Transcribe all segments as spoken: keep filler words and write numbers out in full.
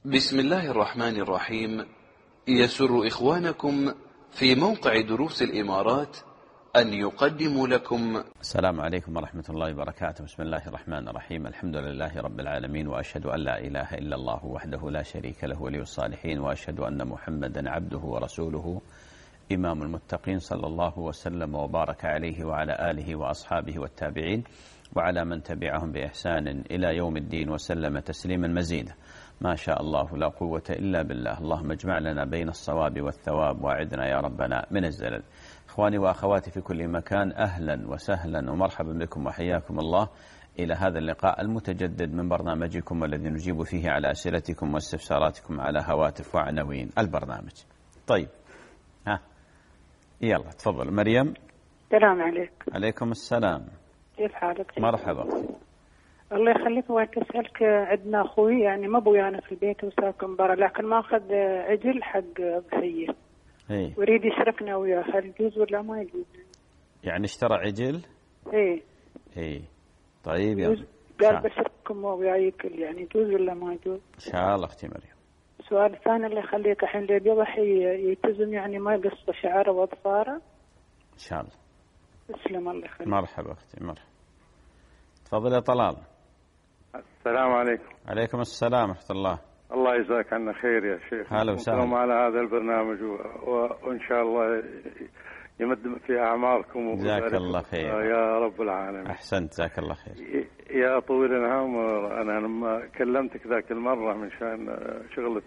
بسم الله الرحمن الرحيم. يسر إخوانكم في موقع دروس الإمارات أن يقدموا لكم. السلام عليكم ورحمة الله وبركاته. بسم الله الرحمن الرحيم. الحمد لله رب العالمين، وأشهد أن لا إله إلا الله وحده لا شريك له ولي الصالحين، وأشهد أن محمدا عبده ورسوله إمام المتقين، صلى الله وسلم وبارك عليه وعلى آله وأصحابه والتابعين وعلى من تبعهم بإحسان إلى يوم الدين، وسلم تسليما مزيدا. ما شاء الله لا قوة إلا بالله. اللهم اجمع لنا بين الصواب والثواب، واعدنا يا ربنا من الزلل. إخواني وأخواتي في كل مكان، أهلا وسهلا ومرحبا بكم وحياكم الله إلى هذا اللقاء المتجدد من برنامجكم، والذي نجيب فيه على أسئلتكم واستفساراتكم على هواتف وعناوين البرنامج. طيب، ها يلا تفضل مريم. السلام عليكم. عليكم السلام. كيف حالك؟ مرحبا. الله يخليك. وقت أسألك، عندنا أخوي يعني ما أبويانا في البيت وساكن برا، لكن ما أخذ عجل حق ضحية ايه، ويريد يشركنا وياه، هل يجوز ولا ما يجوز؟ يعني اشترى عجل؟ ايه ايه طيب يلا. قال بشرككم وياي ياكل، يعني يجوز ولا ما يجوز؟ ان شاء الله اختي مريم. السؤال الثاني الله يخليك، الحين اللي بيضحي يلتزم يعني ما يقص شعره واظفاره؟ ان شاء الله. تسلم الله يخليك. مرحبا اختي مرحبا. تفضل يا طلال. السلام عليكم. عليكم السلام ورحمة الله. الله يجزاك عنا خير يا شيخ. هلا وسهلا على هذا البرنامج و... وإن شاء الله يمد في أعماركم. جزاك الله خير يا رب العالمين. أحسنت، جزاك الله خير. يا طويل العمر، أنا لما كلمتك ذاك المرة من شأن شغلة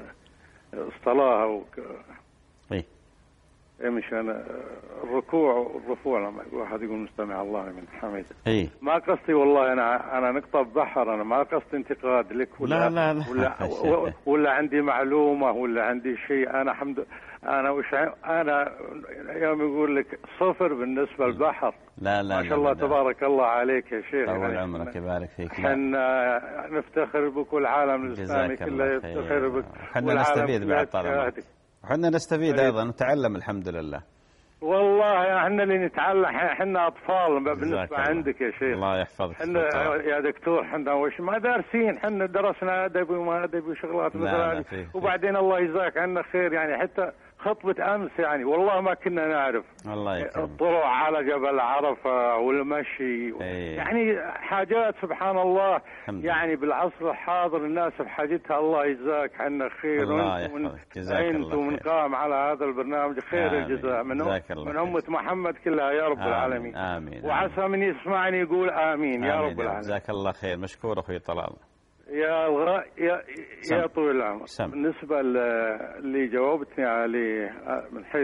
الصلاة و... إيه مشان الركوع والرفوع، لما الواحد يقول مستمع الله من حميده. اي ما قصدي والله، انا انا نقطه بحر، انا ما قصدي انتقاد لك ولا لا لا لا ولا, ولا عندي معلومه ولا عندي شيء. انا حمد انا وش انا يوم يقول لك صفر بالنسبه للبحر. لا لا ما شاء الله تبارك الله عليك يا شيخ. طول عمرك يبارك فيك. احنا نفتخر بك والعالم الاسلامي كله يفتخر بك، وحنا نستفيد بعد طالما وحنا نستفيد ايضا ونتعلم الحمد لله. والله احنا اللي نتعلم، احنا اطفال بالنسبه عندك يا شيخ. الله يحفظك. احنا يا دكتور احنا وش ما دارسين، احنا درسنا ادبي وما ادبي وشغلات مثل، وبعدين الله يجزاك عنا خير. يعني حتى خطبة أمس يعني والله ما كنا نعرف. الله يكرمك. الطلوع على جبل عرفة والمشي ايه. يعني حاجات سبحان الله. يعني بالعصر الحاضر الناس بحاجتها. الله يجزاك عنا خير. الله يحفظك. جزاك الله خير. أنتم من قام على هذا البرنامج خير الجزاء من من أمة محمد كلها يا رب آمين. العالمين. آمين. وعسى من يسمعني يقول آمين, آمين يا رب العالمين. جزاك الله خير. مشكور أخوي طلال. يا الغ... يا سم. يا طويل العمر، بالنسبة اللي جاوبتني عليه من حيث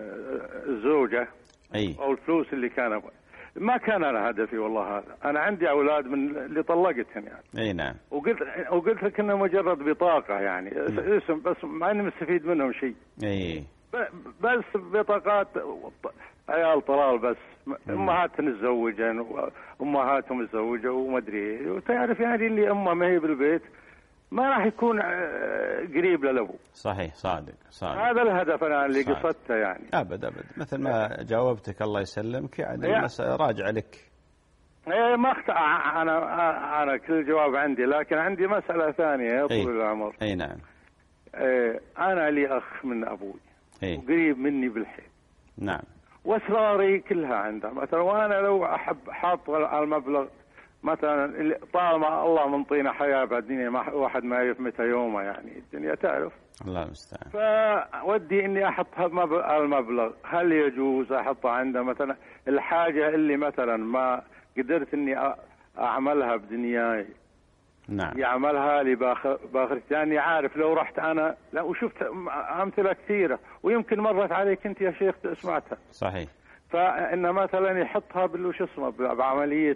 الزوجة أي. أو الفلوس اللي كان، ما كان أنا هدفي والله. هذا أنا عندي أولاد من اللي طلقتهم يعني. أي نعم. وقلت وقلت لك إنه مجرد بطاقة يعني اسم بس، ما إني مستفيد منهم شيء. أي. بس بطاقات عيال طلال بس. امهات متزوجين وامهاتهم متزوجه وما ادري، وتعرف يعني اللي امه ما هي بالبيت ما راح يكون قريب للابو. صحيح صادق صادق. هذا الهدف انا اللي قصدته يعني. ابد ابد مثل ما جاوبتك الله يسلمك يعني. المسألة راجع لك. ايه ما اخت... انا انا كل جواب عندي، لكن عندي مسألة ثانية يا طويل العمر. اي نعم. ايه انا لي اخ من ابوي وقريب مني بالحيل. نعم. واسراري كلها عنده مثلا، وانا لو احب حاط المبلغ مثلا طالما الله منطينا حياه بعد الدنيا، ما واحد ما يعرف متى يومه يعني الدنيا تعرف. الله المستعان. فودي اني احط المبلغ، هل يجوز احطه عنده مثلا الحاجه اللي مثلا ما قدرت اني اعملها بدنياي. نعم. يعملها لي باخر باخر يعني عارف لو رحت انا لا، وشفت امثله كثيره ويمكن مرت عليك انت يا شيخ سمعتها. صحيح. فان مثلا يحطها بالوش اسمه بعمليه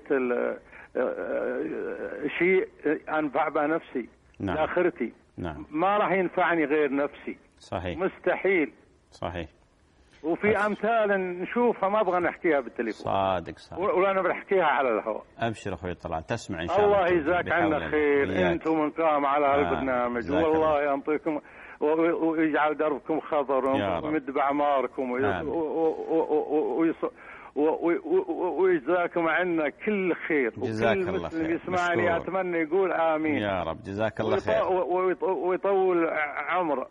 شيء انفع به نفسي. نعم. لاخرتي. نعم. ما راح ينفعني غير نفسي. صحيح. مستحيل. صحيح. وفي أصف. امثال نشوفها ما ابغى نحكيها بالتليفون. صادق صادق. ولا بحكيها على الهواء. ابشر اخوي طلال، تسمع ان شاء الله. الله يجزاك عنا خير. انتم من قام على هذا البرنامج والله ينطيكم ويجعل دربكم خضر ويمد باعماركم ويجزاكم عنا كل خير. جزاك وكل الله مسلم خير. يسمعني مشكور. أتمنى يقول آمين يا رب. جزاك الله خير. ويطول عمر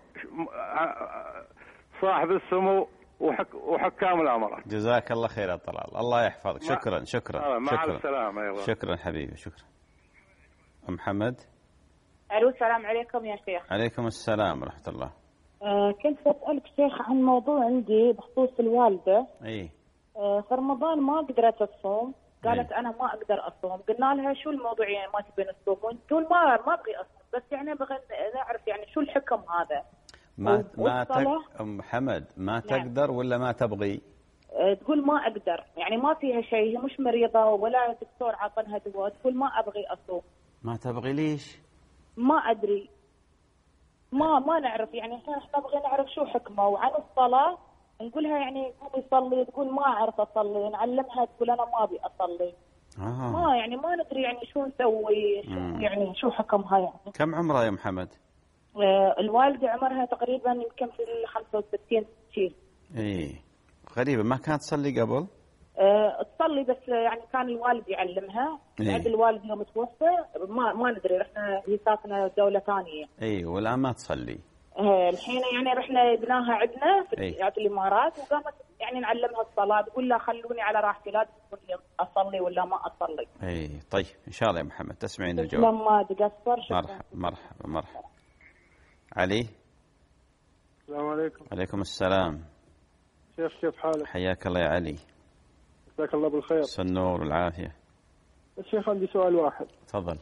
صاحب السمو وحك وحكام الأمر. جزاك الله خير يا طلال، الله يحفظك. شكرا شكرا مع شكرا. السلامة. أيوة. شكرا حبيبي. شكرا. أم محمد. الو السلام عليكم يا شيخ. عليكم السلام ورحمة الله. آه كنت بسألك شيخ عن موضوع عندي بخصوص الوالدة. اي. آه في رمضان ما قدرت تصوم، قالت أي. انا ما اقدر اصوم، قلنا لها شو الموضوع يعني ما تبين تصوم؟ تقول ما ما ابغي اصوم، بس يعني ابغى نعرف يعني شو الحكم هذا. ما ما تق... والصلاة- أم محمد ما نعم. تقدر ولا ما تبغي؟ آه تقول ما اقدر، يعني ما فيها شيء، هي مش مريضة ولا دكتور عطنها دواء، تقول ما ابغي اصوم. ما تبغي ليش؟ ما ادري، ما ما نعرف يعني، احنا نبغي نعرف شو حكمه. وعن الصلاه نقولها يعني قومي صلي، تقول ما اعرف اصلي، نعلمها تقول انا ما ابي اصلي. آه. ما يعني ما ندري يعني شو نسوي، شو مم. يعني شو حكمها يعني. كم عمرها يا محمد؟ آه الوالده عمرها تقريبا يمكن في ال خمسة وستين شيء. اي غريبة، ما كانت تصلي قبل؟ آه تصلي بس يعني كان الوالد يعلمها. إيه. بعد الوالد يوم توفى ما ما ندري، احنا هي ساكنه دوله ثانيه. اي والآن ما تصلي. آه الحين يعني رحنا بناها عندنا في إيه. في الامارات، وقامت يعني نعلمها الصلاه، تقول لا خلوني على راحتي، لا تقول لي اصلي ولا ما اصلي. اي طيب ان شاء الله يا محمد تسمعين الجواب. لما تقصر. شكرا. مرحبا مرحبا مرحبا. علي. السلام عليكم. عليكم السلام. شيخ كيف حالك؟ حياك الله يا علي. جزاك الله بالخير. النور والعافية. الشيخ عندي سؤال واحد. تفضل.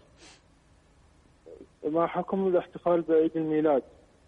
ما حكم الاحتفال بعيد الميلاد؟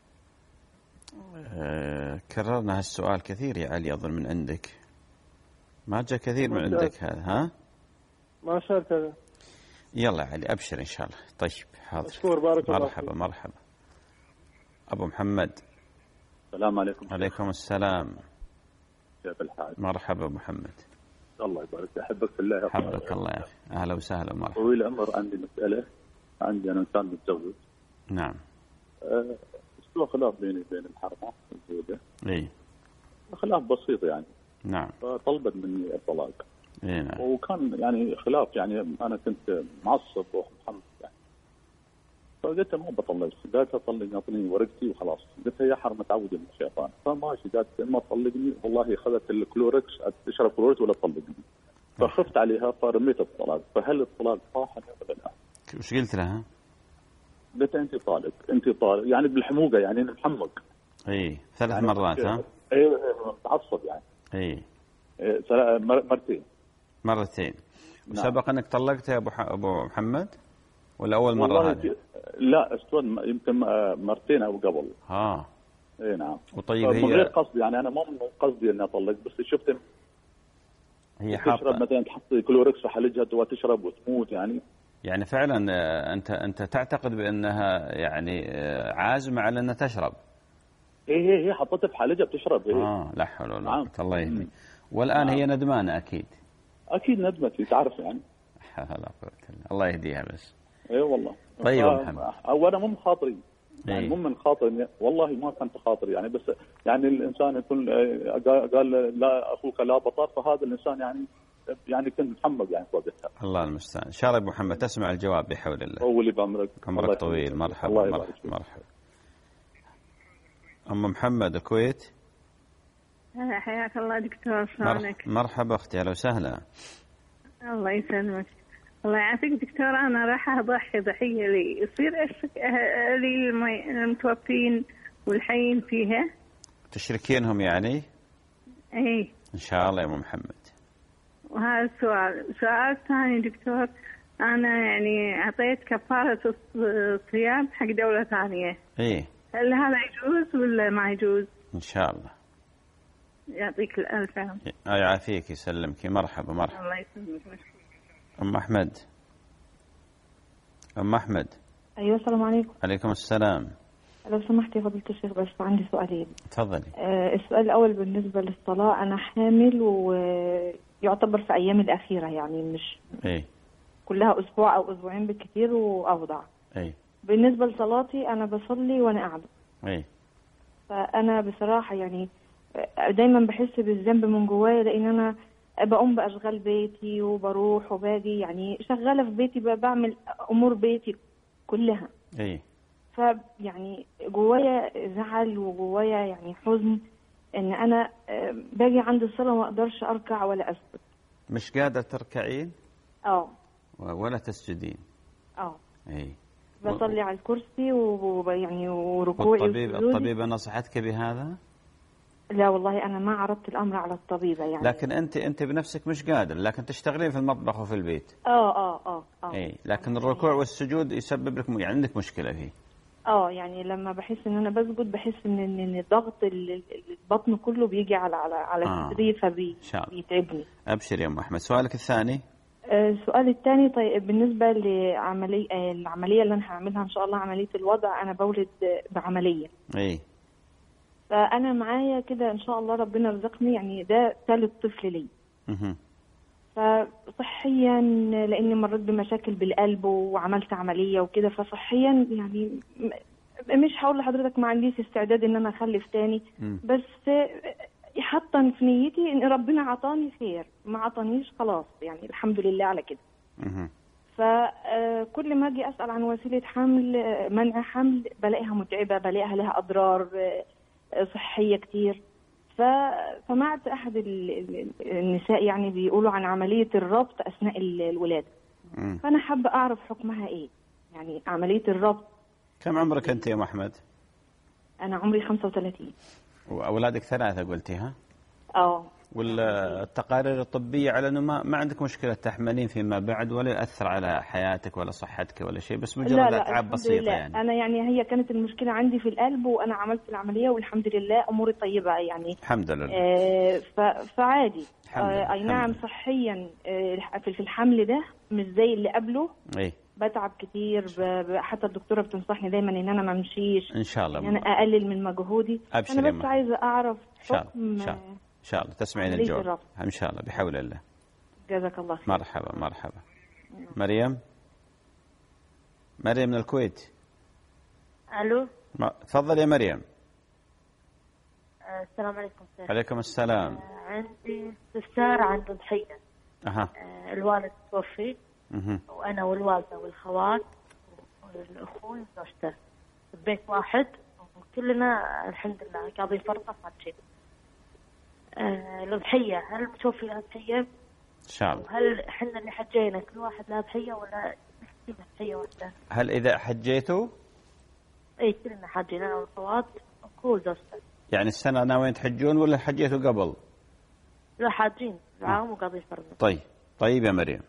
أه كررنا هالسؤال كثير يا علي، أظن من عندك ما جاء كثير من عندك هذا. ها ما صار كذا. يلا علي أبشر إن شاء الله. طيب حاضر. مشكور بارك الله مرحبا فيك. مرحبا. أبو محمد. السلام عليكم. عليكم السلام. كيف الحال؟ مرحبا أبو محمد. الله يبارك فيك. أحبك في الله. حبك الله يا أخي. أهلا وسهلا ومرحبا. طويل العمر. عندي مسألة. عندي أنا إنسان متزوج. نعم. أه شو خلاف بيني وبين الحرمة الزوجة. إيه. خلاف بسيط يعني. نعم. فطلبت مني الطلاق. إيه نعم. وكان يعني خلاف، يعني أنا كنت معصب ومحمد يعني. فقلت ما بطلق، قالت طلقني اعطيني ورقتي وخلاص. قلت يا حرمة تعودي من الشيطان. فماشي، قالت اما تطلقني والله اخذت الكلوركس تشرب كلوركس ولا تطلقني. فخفت عليها فرميت الطلاق. فهل الطلاق صح ولا لا؟ وش قلت لها؟ قلت انت طالق انت طالق يعني بالحموقه، يعني انا محمق. اي ثلاث يعني مرات. ها ايوه متعصب يعني. اي إيه مرتين. مرتين. نعم. وسبق انك طلقت يا ابو ح... ابو محمد ولا اول مره والله هذه؟ لا استون يمكن مرتين او قبل. اه اي نعم. وطيب من هي غير قصدي يعني، انا مو من قصدي اني اطلق، بس شفت هي تشرب حاطه مثلا تحط كلوركس في حلجها وتشرب وتموت يعني. يعني فعلا انت انت تعتقد بانها يعني عازمه على انها تشرب؟ ايه هي هي حطتها في حلجها بتشرب. هي اه لا حول ولا نعم. قوه. الله يهديك. والان نعم. هي ندمانه اكيد. اكيد ندمت، تعرف يعني. لا قوه الا الله يهديها بس. اي والله. طيب يا محمد. او انا مو من خاطري يعني، إيه. مو من خاطري والله، ما كنت خاطري يعني، بس يعني الانسان يكون قال لا اخوك لا بطر، فهذا الانسان يعني يعني كنت محمد يعني وقتها. الله المستعان. ان شاء الله ابو محمد تسمع الجواب بحول الله. هو اللي بامرك. عمرك طويل. مرحبا مرحبا مرحبا. ام محمد الكويت. حياك الله دكتور، شلونك؟ مرحبا اختي، اهلا وسهلا. الله يسلمك. الله يعافيك دكتور، انا راح اضحي ضحيه لي، يصير اشرك اهلي المتوفين والحيين فيها؟ تشركينهم يعني؟ اي ان شاء الله يا ام محمد. وهذا السؤال. سؤال ثاني دكتور، انا يعني اعطيت كفاره الصيام حق دوله ثانيه. ايه. هل هذا يجوز ولا ما يجوز؟ ان شاء الله. يعطيك الالف عافيه. يعافيك يسلمك. مرحبا مرحبا. الله يسلمك. ام احمد. ام احمد. ايوه السلام عليكم. عليكم السلام. لو سمحت يا فضيلة الشيخ بس عندي سؤالين. تفضلي. آه السؤال الاول بالنسبه للصلاه، انا حامل ويعتبر في ايامي الاخيره يعني، مش ايه كلها اسبوع او اسبوعين بالكثير واوضع. ايه. بالنسبه لصلاتي انا بصلي وانا قاعده. ايه. فانا بصراحه يعني دايما بحس بالذنب من جوايا، لان انا بقوم بأشغال بيتي وبروح وباجي، يعني شغالة في بيتي، بعمل أمور بيتي كلها. اي فيعني جوايا زعل وجوايا يعني حزن ان انا باجي عند الصلاة ما اقدرش اركع ولا اسجد. مش قادرة تركعين؟ اه. ولا تسجدين؟ اه. اي. بصلي على الكرسي ويعني وركوعي. والطبيب الطبيبة نصحتك بهذا؟ لا والله انا ما عرضت الامر على الطبيبة يعني. لكن انت انت بنفسك مش قادر، لكن تشتغلين في المطبخ وفي البيت. اه اه اه اه. اي، لكن الركوع والسجود يسبب لك يعني عندك مشكلة فيه. اه يعني لما بحس ان انا بسجد بحس ان ان الضغط البطن كله بيجي على على على صدري آه. فبيتعبني. ابشر يا ام احمد. سؤالك الثاني؟ آه السؤال الثاني طيب بالنسبه لعمليه آه العمليه اللي انا هعملها ان شاء الله، عمليه الوضع، انا بولد بعمليه. اي. فانا معايا كده ان شاء الله ربنا رزقني، يعني ده ثالث طفل لي. اها. فصحيا لاني مريت بمشاكل بالقلب وعملت عمليه وكده، فصحيا يعني مش هقول لحضرتك ما عنديش استعداد ان انا اخلف تاني، م. بس حاطه في نيتي ان ربنا عطاني خير، ما عطانيش خلاص يعني الحمد لله على كده. م. فكل ما اجي اسال عن وسيله حمل، منع حمل، بلاقيها متعبه، بلاقيها لها اضرار صحيه كتير. فسمعت احد النساء يعني بيقولوا عن عمليه الربط اثناء الولاده. م. فانا حابه اعرف حكمها ايه، يعني عمليه الربط. كم عمرك انت يا ام احمد؟ انا عمري خمسة وثلاثين. واولادك ثلاثه قلتيها؟ اه. والتقارير الطبيه على انه ما, ما عندك مشكله تحملين فيما بعد، ولا ياثر على حياتك ولا صحتك ولا شيء، بس مجرد اتعاب بسيطه لا. يعني. انا يعني هي كانت المشكله عندي في القلب، وانا عملت العمليه والحمد لله اموري طيبه يعني. الحمد لله. آه فعادي. الحمد لله. آه اي نعم صحيا آه في الحمل ده مش زي اللي قبله. اي. بتعب كتير، حتى الدكتوره بتنصحني دايما ان انا ما امشيش، ان شاء الله ان انا اقلل من مجهودي. انا بس عايزه اعرف حكم ان شاء الله تسمعين الجواب ان شاء الله بحول الله. جزاك الله خير. مرحبا مرحبا. مريم مريم من الكويت. الو. تفضل يا مريم. السلام عليكم سيد. عليكم السلام. آه عندي استفسار عن ضحيه. اها. آه الوالد توفي. اها. وانا والوالده والخوات والاخوي وزوجته في بيت واحد، وكلنا الحمد لله قاضي فرطه ما شيء. آه الضحيه هل بتوفي لها ضحيه؟ ان شاء الله. وهل احنا اللي حجينا كل واحد له ضحيه ولا نحكي ضحيه واحده؟ هل اذا حجيتوا؟ اي كلنا حاجين انا والخوات وكل زوجته. يعني السنه ناويين تحجون ولا حجيتوا قبل؟ لا حاجين معاهم وقاضي فرطه. طيب طيب يا مريم.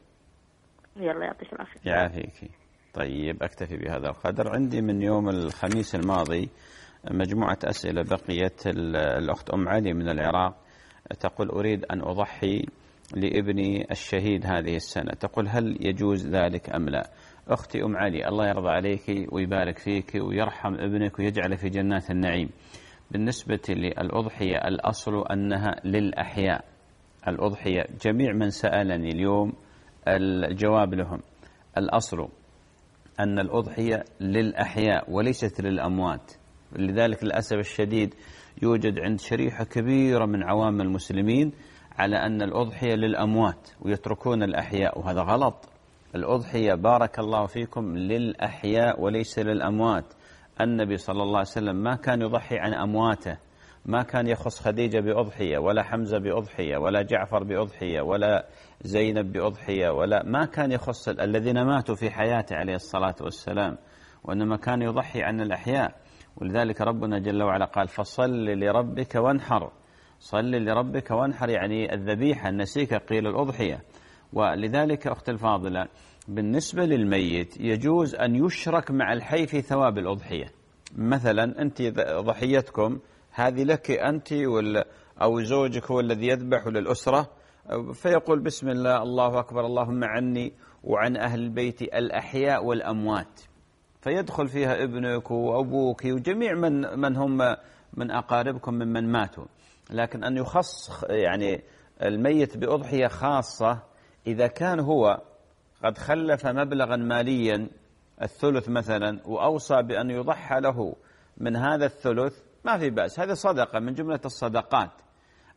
يلا يعطيك العافية. يعافيك. طيب أكتفي بهذا القدر. عندي من يوم الخميس الماضي مجموعة أسئلة بقيت. الأخت أم علي من العراق تقول أريد أن أضحي لابني الشهيد هذه السنة، تقول هل يجوز ذلك أم لا؟ أختي أم علي الله يرضى عليك ويبارك فيك ويرحم ابنك ويجعل في جنات النعيم. بالنسبة للأضحية الأصل أنها للأحياء. الأضحية جميع من سألني اليوم الجواب لهم الأصل أن الأضحية للأحياء وليست للأموات. لذلك للأسف الشديد يوجد عند شريحة كبيرة من عوام المسلمين على أن الأضحية للأموات ويتركون الأحياء، وهذا غلط. الأضحية بارك الله فيكم للأحياء وليس للأموات. النبي صلى الله عليه وسلم ما كان يضحي عن أمواته، ما كان يخص خديجة بأضحية ولا حمزة بأضحية ولا جعفر بأضحية ولا زينب بأضحية، ولا ما كان يخص الذين ماتوا في حياته عليه الصلاة والسلام، وإنما كان يضحي عن الأحياء. ولذلك ربنا جل وعلا قال فصل لربك وانحر. صل لربك وانحر يعني الذبيحة النسيكة قيل الأضحية. ولذلك أخت الفاضلة بالنسبة للميت يجوز أن يشرك مع الحي في ثواب الأضحية. مثلا أنت ضحيتكم هذه لك أنت أو زوجك هو الذي يذبح للأسرة، فيقول بسم الله الله أكبر اللهم عني وعن أهل البيت الأحياء والأموات، فيدخل فيها ابنك وأبوك وجميع من من هم من أقاربكم ممن ماتوا. لكن أن يخص يعني الميت بأضحية خاصة إذا كان هو قد خلف مبلغا ماليا الثلث مثلا وأوصى بأن يضحى له من هذا الثلث ما في بأس، هذه صدقة من جملة الصدقات.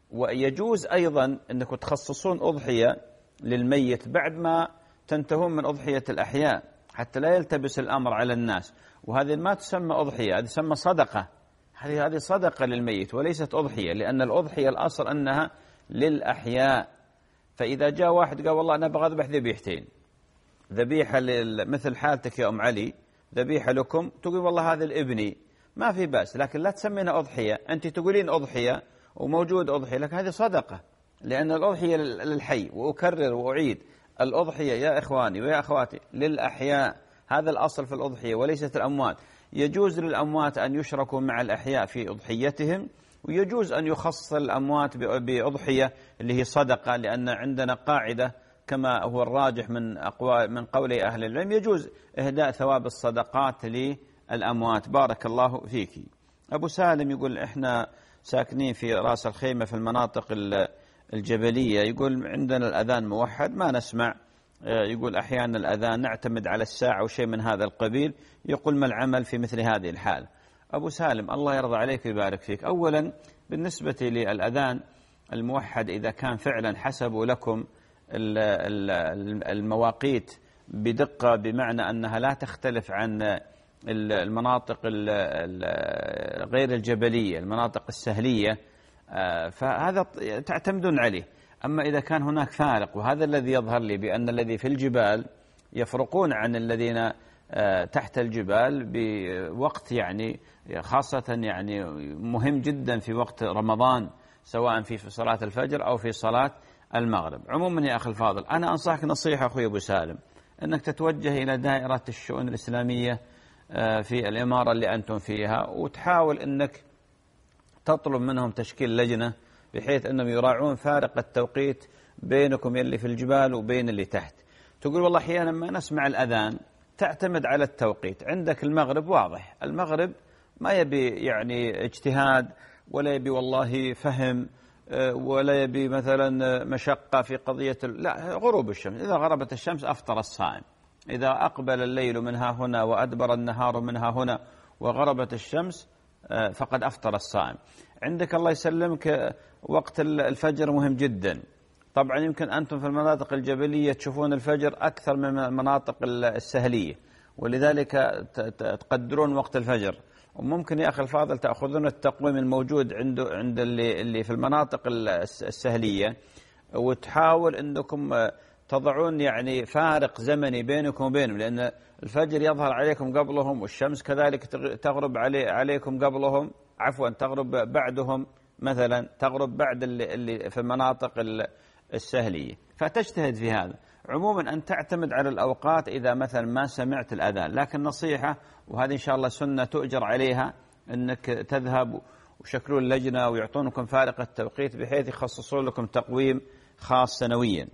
ويجوز أيضا أنكم تخصصون أضحية للميت بعد ما تنتهون من أضحية الأحياء حتى لا يلتبس الأمر على الناس. وهذه ما تسمى أضحية، هذه تسمى صدقة، هذه هذه صدقة للميت وليست أضحية، لأن الأضحية الأصل أنها للأحياء. فإذا جاء واحد قال والله أنا أبغى أذبح ذبيحتين، ذبيحة مثل حالتك يا أم علي، ذبيحة لكم، تقول والله هذا الابني، ما في بأس، لكن لا تسمينها أضحية. أنت تقولين أضحية وموجود أضحية، لكن هذه صدقة، لأن الأضحية للحي. وأكرر وأعيد، الأضحية يا إخواني ويا أخواتي للأحياء، هذا الأصل في الأضحية وليست الأموات. يجوز للأموات أن يشركوا مع الأحياء في أضحيتهم، ويجوز أن يخص الأموات بأضحية اللي هي صدقة، لأن عندنا قاعدة كما هو الراجح من أقوال من قول أهل العلم، يجوز إهداء ثواب الصدقات للأموات. بارك الله فيك. أبو سالم يقول إحنا ساكنين في رأس الخيمة في المناطق الجبلية، يقول عندنا الأذان موحد ما نسمع، يقول أحيانا الأذان نعتمد على الساعة وشيء من هذا القبيل، يقول ما العمل في مثل هذه الحال؟ أبو سالم الله يرضى عليك ويبارك فيك، أولا بالنسبة للأذان الموحد إذا كان فعلا حسبوا لكم المواقيت بدقة، بمعنى أنها لا تختلف عن المناطق غير الجبلية، المناطق السهلية، فهذا تعتمدون عليه. أما إذا كان هناك فارق، وهذا الذي يظهر لي بأن الذي في الجبال يفرقون عن الذين تحت الجبال بوقت، يعني خاصة يعني مهم جدا في وقت رمضان، سواء في صلاة الفجر أو في صلاة المغرب. عموما يا أخي الفاضل، أنا أنصحك نصيحة أخوي أبو سالم، أنك تتوجه إلى دائرة الشؤون الإسلامية في الإمارة اللي أنتم فيها، وتحاول أنك تطلب منهم تشكيل لجنة بحيث أنهم يراعون فارق التوقيت بينكم اللي في الجبال وبين اللي تحت. تقول والله أحيانا ما نسمع الأذان، تعتمد على التوقيت. عندك المغرب واضح، المغرب ما يبي يعني اجتهاد، ولا يبي والله فهم، ولا يبي مثلا مشقة في قضية، لا، غروب الشمس، إذا غربت الشمس أفطر الصائم، إذا أقبل الليل منها هنا وأدبر النهار منها هنا وغربت الشمس فقد أفطر الصائم. عندك الله يسلمك وقت الفجر مهم جدا. طبعا يمكن أنتم في المناطق الجبلية تشوفون الفجر أكثر من المناطق السهلية، ولذلك تقدرون وقت الفجر. وممكن يا أخي الفاضل تأخذون التقويم الموجود عند عند اللي اللي في المناطق السهلية، وتحاول أنكم تضعون يعني فارق زمني بينكم وبينهم، لأن الفجر يظهر عليكم قبلهم، والشمس كذلك تغرب علي عليكم قبلهم، عفوا تغرب بعدهم، مثلا تغرب بعد اللي, اللي في المناطق السهلية، فتجتهد في هذا. عموما أن تعتمد على الأوقات إذا مثلا ما سمعت الأذان، لكن نصيحة، وهذه إن شاء الله سنة تؤجر عليها، أنك تذهب وشكلون اللجنة ويعطونكم فارق التوقيت بحيث يخصصون لكم تقويم خاص سنويا.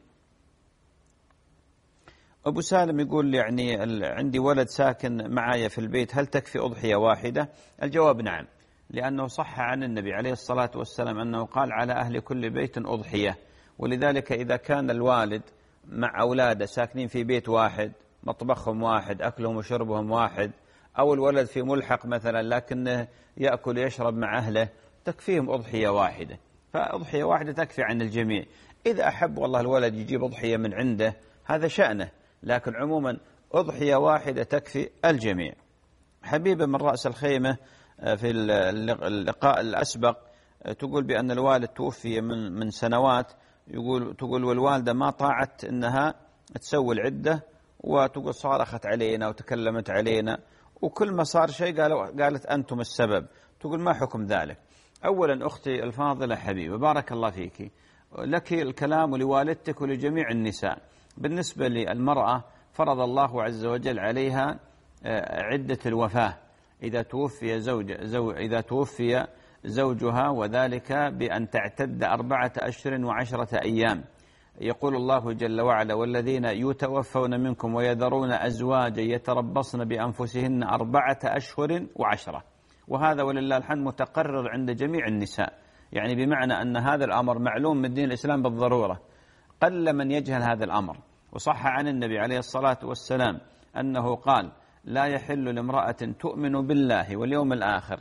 أبو سالم يقول يعني عندي ولد ساكن معي في البيت، هل تكفي أضحية واحدة؟ الجواب نعم، لأنه صح عن النبي عليه الصلاة والسلام أنه قال على أهل كل بيت أضحية. ولذلك إذا كان الوالد مع أولاده ساكنين في بيت واحد، مطبخهم واحد، أكلهم وشربهم واحد، أو الولد في ملحق مثلا لكنه يأكل ويشرب مع أهله، تكفيهم أضحية واحدة، فأضحية واحدة تكفي عن الجميع. إذا أحب والله الولد يجيب أضحية من عنده هذا شأنه، لكن عموما أضحية واحدة تكفي الجميع. حبيبة من رأس الخيمة في اللقاء الأسبق تقول بأن الوالد توفي من من سنوات، يقول تقول والوالدة ما طاعت أنها تسوي العدة، وتقول صارخت علينا وتكلمت علينا، وكل ما صار شيء قالوا قالت أنتم السبب. تقول ما حكم ذلك؟ أولا أختي الفاضلة حبيبة بارك الله فيك، لك الكلام ولوالدتك ولجميع النساء. بالنسبة للمرأة فرض الله عز وجل عليها عدة الوفاة إذا توفي زوج زو إذا توفي زوجها، وذلك بأن تعتد أربعة أشهر وعشرة أيام. يقول الله جل وعلا والذين يتوفون منكم ويذرون أزواجا يتربصن بأنفسهن أربعة أشهر وعشرة، وهذا ولله الحمد متقرر عند جميع النساء، يعني بمعنى أن هذا الأمر معلوم من دين الإسلام بالضرورة، قل من يجهل هذا الأمر. وصح عن النبي عليه الصلاة والسلام أنه قال لا يحل لامرأة تؤمن بالله واليوم الآخر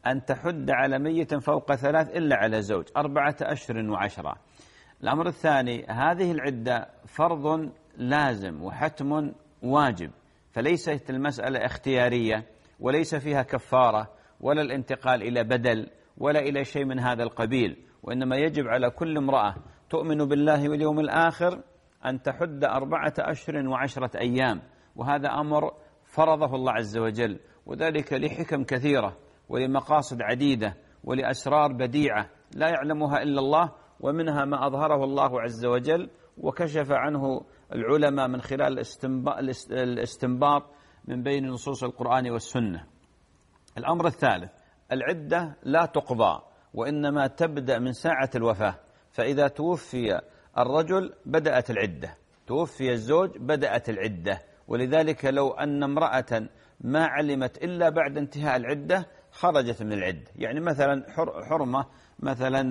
أن تحد على ميت فوق ثلاث إلا على زوج أربعة أشهر وعشرة. الأمر الثاني، هذه العدة فرض لازم وحتم واجب، فليست المسألة اختيارية وليس فيها كفارة ولا الانتقال إلى بدل ولا إلى شيء من هذا القبيل، وإنما يجب على كل امرأة تؤمن بالله واليوم الآخر أن تحد أربعة أشهر وعشرة أيام، وهذا أمر فرضه الله عز وجل، وذلك لحكم كثيرة ولمقاصد عديدة ولأسرار بديعة لا يعلمها إلا الله، ومنها ما أظهره الله عز وجل وكشف عنه العلماء من خلال الاستنباط من بين نصوص القرآن والسنة. الأمر الثالث، العدة لا تقضى وإنما تبدأ من ساعة الوفاة، فإذا توفي الرجل بدأت العدة، توفي الزوج بدأت العدة، ولذلك لو أن امرأة ما علمت إلا بعد انتهاء العدة خرجت من العدة. يعني مثلا حرمة مثلا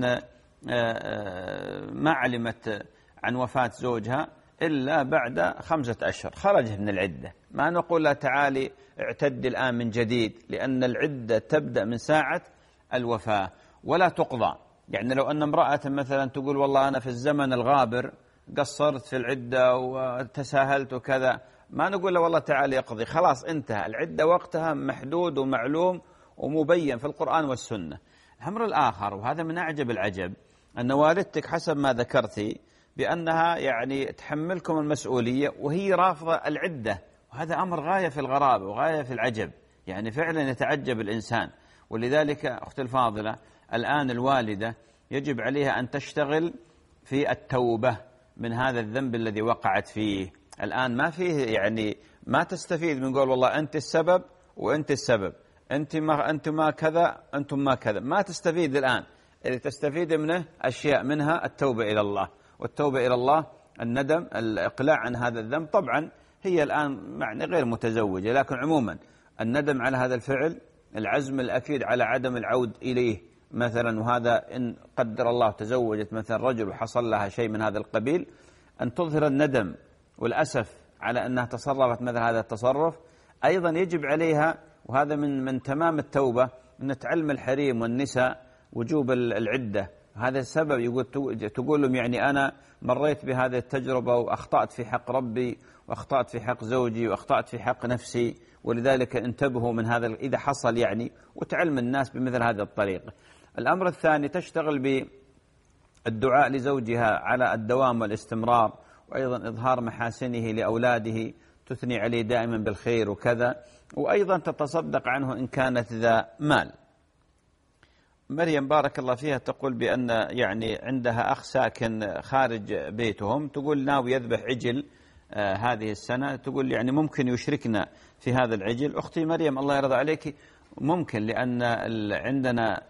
ما علمت عن وفاة زوجها إلا بعد خمسة أشهر خرجت من العدة، ما نقول لا تعالي اعتد الآن من جديد، لأن العدة تبدأ من ساعة الوفاة ولا تقضى. يعني لو أن امرأة مثلا تقول والله أنا في الزمن الغابر قصرت في العدة وتساهلت وكذا، ما نقول له والله تعالي اقضي، خلاص انتهى العدة، وقتها محدود ومعلوم ومبين في القرآن والسنة. الأمر الآخر، وهذا من أعجب العجب، أن والدتك حسب ما ذكرتي بأنها يعني تحملكم المسؤولية وهي رافضة العدة، وهذا أمر غاية في الغرابة وغاية في العجب، يعني فعلا يتعجب الإنسان. ولذلك أختي الفاضلة، الآن الوالدة يجب عليها أن تشتغل في التوبة من هذا الذنب الذي وقعت فيه. الآن ما فيه يعني ما تستفيد من قول والله أنت السبب وأنت السبب، أنت ما أنت ما كذا أنتم ما كذا، ما تستفيد الآن. اللي تستفيد منه أشياء، منها التوبة إلى الله، والتوبة إلى الله الندم، الإقلاع عن هذا الذنب. طبعا هي الآن يعني غير متزوجة، لكن عموما الندم على هذا الفعل، العزم الأكيد على عدم العود إليه مثلا، وهذا إن قدر الله تزوجت مثلا رجل وحصل لها شيء من هذا القبيل، أن تظهر الندم والأسف على أنها تصرفت مثل هذا التصرف. أيضا يجب عليها، وهذا من من تمام التوبة، أن تعلم الحريم والنساء وجوب العدة. هذا السبب يقول تقول لهم يعني أنا مريت بهذه التجربة وأخطأت في حق ربي وأخطأت في حق زوجي وأخطأت في حق نفسي، ولذلك انتبهوا من هذا إذا حصل يعني، وتعلم الناس بمثل هذه الطريقة. الأمر الثاني، تشتغل بالدعاء لزوجها على الدوام والاستمرار، وأيضا إظهار محاسنه لأولاده، تثني عليه دائما بالخير وكذا، وأيضا تتصدق عنه إن كانت ذا مال. مريم بارك الله فيها تقول بأن يعني عندها أخ ساكن خارج بيتهم، تقول ناوي يذبح عجل آه هذه السنة، تقول يعني ممكن يشركنا في هذا العجل. أختي مريم الله يرضى عليك، ممكن، لأن عندنا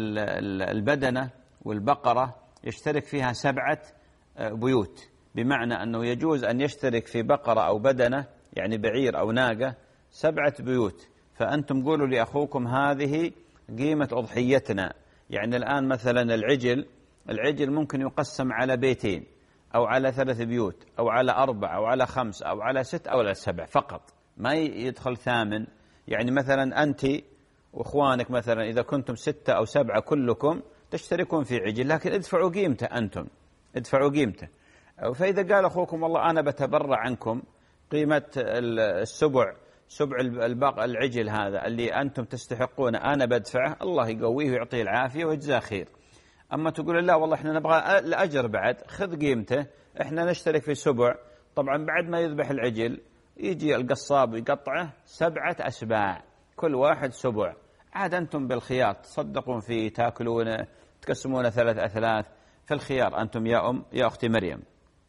البدنة والبقرة يشترك فيها سبعة بيوت، بمعنى أنه يجوز أن يشترك في بقرة أو بدنة يعني بعير أو ناقة سبعة بيوت. فأنتم قولوا لأخوكم هذه قيمة أضحيتنا. يعني الآن مثلا العجل العجل ممكن يقسم على بيتين أو على ثلاث بيوت أو على أربع أو على خمس أو على ست أو على سبع فقط، ما يدخل ثامن. يعني مثلا أنت وإخوانك مثلا إذا كنتم ستة أو سبعة كلكم تشتركون في عجل، لكن ادفعوا قيمته، أنتم ادفعوا قيمته. فإذا قال أخوكم والله أنا بتبرع عنكم قيمة السبع سبع الباق العجل هذا اللي أنتم تستحقون أنا بدفعه، الله يقويه ويعطيه العافية ويجزاه خير. أما تقول لا والله إحنا نبغى الأجر بعد، خذ قيمته، إحنا نشترك في سبع. طبعا بعد ما يذبح العجل يجي القصاب يقطعه سبعة أسباع، كل واحد سبع، عاد أنتم بالخيار تصدقون فيه، تاكلونه، تقسمونه ثلاث أثلاث، في الخيار أنتم يا أم يا أختي مريم.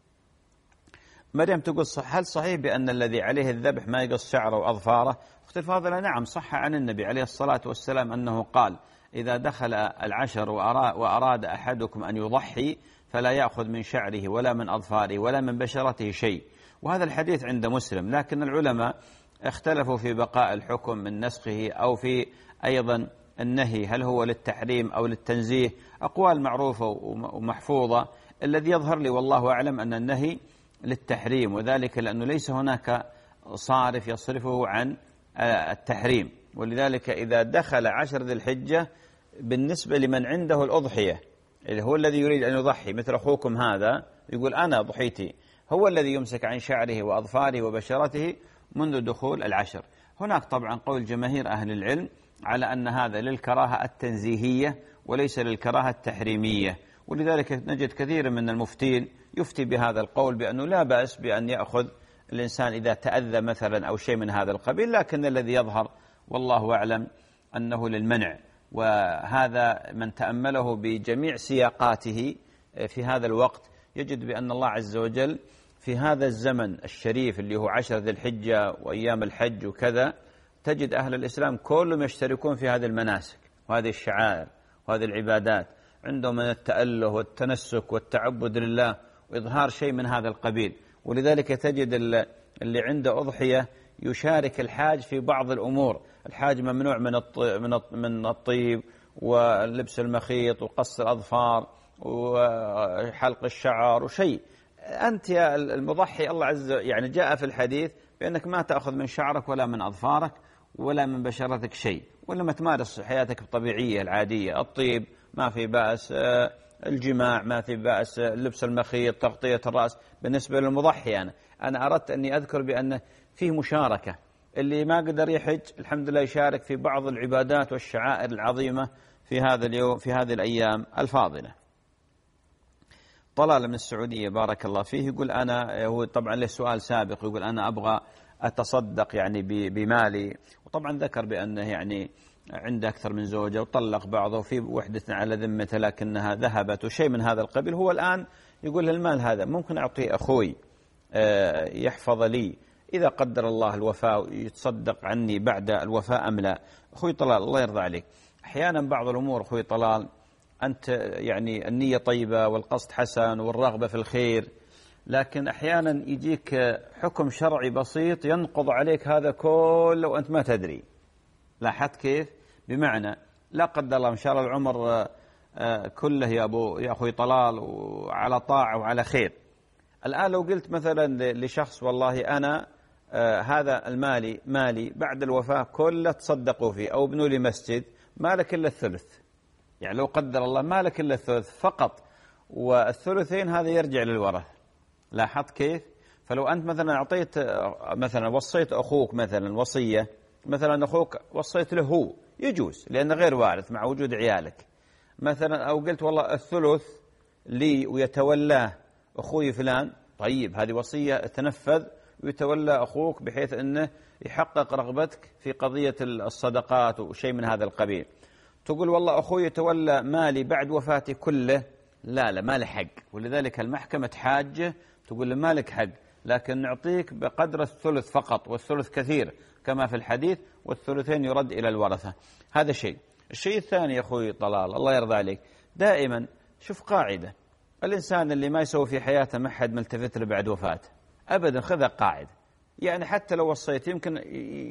مريم تقول هل صحيح بأن الذي عليه الذبح ما يقص شعره وأظفاره؟ أختي الفاضلة نعم، صح عن النبي عليه الصلاة والسلام أنه قال إذا دخل العشر وأراد أحدكم أن يضحي فلا يأخذ من شعره ولا من أظفاره ولا من بشرته شيء، وهذا الحديث عند مسلم. لكن العلماء اختلفوا في بقاء الحكم من نسخه أو في أيضا النهي، هل هو للتحريم أو للتنزيه؟ أقوال معروفة ومحفوظة. الذي يظهر لي والله أعلم أن النهي للتحريم، وذلك لأنه ليس هناك صارف يصرفه عن التحريم، ولذلك إذا دخل عشر ذي الحجة بالنسبة لمن عنده الأضحية اللي هو الذي يريد أن يضحي مثل أخوكم هذا يقول أنا ضحيتي، هو الذي يمسك عن شعره وأظفاره وبشرته منذ دخول العشر. هناك طبعا قول جماهير أهل العلم على أن هذا للكراهة التنزيهية وليس للكراهة التحريمية، ولذلك نجد كثير من المفتين يفتي بهذا القول بأنه لا بأس بأن يأخذ الإنسان إذا تأذى مثلا أو شيء من هذا القبيل، لكن الذي يظهر والله أعلم أنه للمنع. وهذا من تأمله بجميع سياقاته في هذا الوقت يجد بأن الله عز وجل في هذا الزمن الشريف اللي هو عشر ذي الحجة وأيام الحج وكذا، تجد أهل الإسلام كلهم يشتركون في هذه المناسك وهذه الشعائر وهذه العبادات، عندهم من التأله والتنسك والتعبد لله وإظهار شيء من هذا القبيل. ولذلك تجد اللي عنده أضحية يشارك الحاج في بعض الأمور. الحاج ممنوع من الطيب واللبس المخيط وقص الأظفار وحلق الشعر وشيء. أنت يا المضحي الله عز وجل يعني جاء في الحديث بأنك ما تأخذ من شعرك ولا من أظفارك ولا من بشرتك شيء، ولما تمارس حياتك الطبيعية العادية، الطيب ما في بأس، الجماع ما في بأس، لبس المخيط، تغطية الرأس. بالنسبة للمضحي أنا أنا أردت أني أذكر بأن فيه مشاركة، اللي ما قدر يحج الحمد لله يشارك في بعض العبادات والشعائر العظيمة في هذا اليوم في هذه الأيام الفاضلة. طلال من السعودية بارك الله فيه يقول أنا، هو طبعا له سؤال سابق، يقول أنا أبغى أتصدق يعني بمالي، وطبعا ذكر بأنه يعني عنده أكثر من زوجة وطلق بعضه في وحدة على ذمته لكنها ذهبت وشيء من هذا القبيل. هو الآن يقول المال هذا ممكن أعطيه أخوي يحفظ لي إذا قدر الله الوفاة يتصدق عني بعد الوفاة أم لا؟ أخوي طلال الله يرضى عليك، أحيانا بعض الأمور أخوي طلال أنت يعني النية طيبة والقصد حسن والرغبة في الخير، لكن أحيانا يجيك حكم شرعي بسيط ينقض عليك هذا كله وأنت ما تدري. لاحظت كيف؟ بمعنى لا قدر الله إن شاء الله العمر كله يا أبو يا أخوي طلال وعلى طاعة وعلى خير. الآن لو قلت مثلا لشخص والله أنا آه هذا المالي مالي بعد الوفاة كله تصدقوا فيه أو ابنوا لي مسجد، مالك إلا الثلث، يعني لو قدر الله مالك إلا الثلث فقط، والثلثين هذا يرجع للورث. لاحظت كيف؟ فلو أنت مثلا أعطيت مثلا وصيت أخوك مثلا وصية، مثلا أخوك وصيت له هو يجوز لأنه غير وارث مع وجود عيالك مثلا، أو قلت والله الثلث لي ويتولاه أخوي فلان، طيب هذه وصية تنفذ ويتولى أخوك بحيث أنه يحقق رغبتك في قضية الصدقات وشيء من هذا القبيل. تقول والله أخوي يتولى مالي بعد وفاتي كله، لا لا ما له حق، ولذلك المحكمة تحاجه تقول له مالك حق، لكن نعطيك بقدر الثلث فقط، والثلث كثير كما في الحديث، والثلثين يرد إلى الورثة. هذا شيء. الشيء الثاني يا أخوي طلال الله يرضى عليك، دائما شوف قاعدة، الإنسان اللي ما يسوي في حياته ما حد ملتفت له بعد وفاته أبدا، خذها قاعدة، يعني حتى لو وصيت يمكن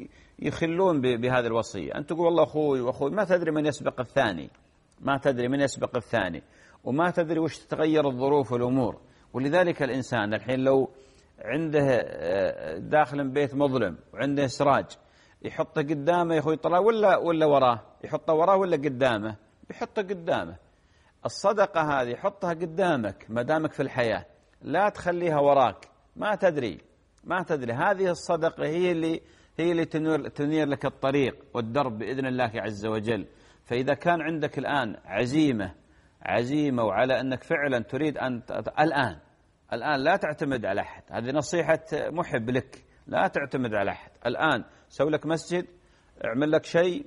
يخلون بهذه الوصية، أنت تقول والله أخوي وأخوي، ما تدري من يسبق الثاني، ما تدري من يسبق الثاني، وما تدري وش تتغير الظروف والأمور. ولذلك الإنسان الحين لو عنده داخل بيت مظلم وعنده سراج يحطه قدامه يا أخوي طلع ولا ولا وراه، يحطه وراه ولا قدامه؟ يحطه قدامه. الصدقة هذه حطها قدامك ما دامك في الحياة، لا تخليها وراك، ما تدري ما تدري هذه الصدقة هي اللي هي اللي تنير, تنير لك الطريق والدرب بإذن الله عز وجل. فإذا كان عندك الآن عزيمة عزيمة وعلى أنك فعلا تريد أن الآن الآن لا تعتمد على أحد، هذه نصيحة محب لك، لا تعتمد على أحد الآن. سوي لك مسجد، اعمل لك شيء،